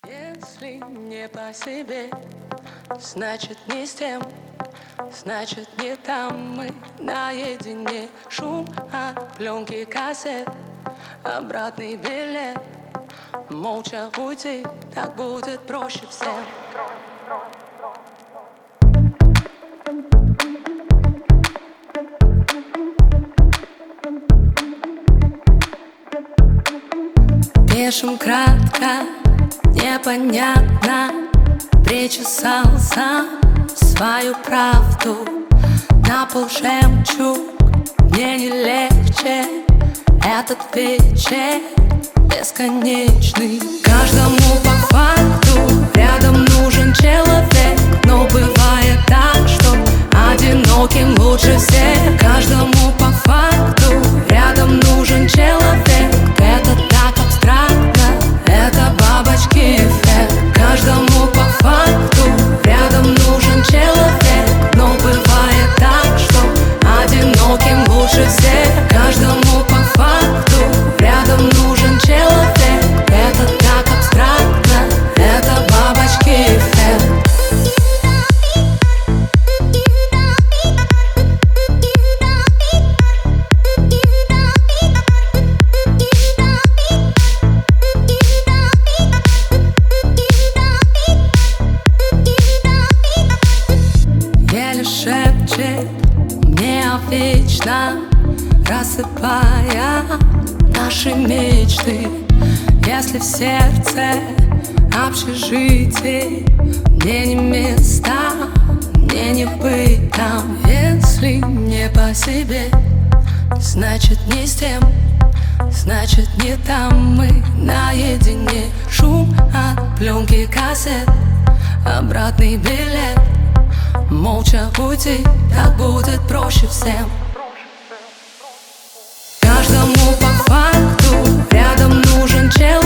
Если не по себе, значит не с тем, значит не там. Мы наедине, шум от пленки кассет, обратный билет. Молча уйти, так будет проще всем. Пишем кратко, непонятно. Причесал сам свою правду. На пол жемчуг, мне не легче. Этот вечер бесконечный. Каждому по факту рядом нужен человек. Но бывает так, что одиноким лучше всех. Каждому по факту рядом нужен человек. Это так абстрактно, это бабочки эффект. Каждому по факту рядом нужен человек. Но бывает так, что одиноким лучше всех. Каждому по факту рядом нужен человек. Это так абстрактно, это бабочки эффект. Еле шепчет мне вечно, рассыпая наши мечты. Если в сердце общежитие, мне не места, мне не быть там. Если не по себе, значит не с тем, значит не там. Мы наедине, шум от пленки кассет, обратный билет. Молча уйти, так будет проще всем. Каждому по факту рядом нужен человек.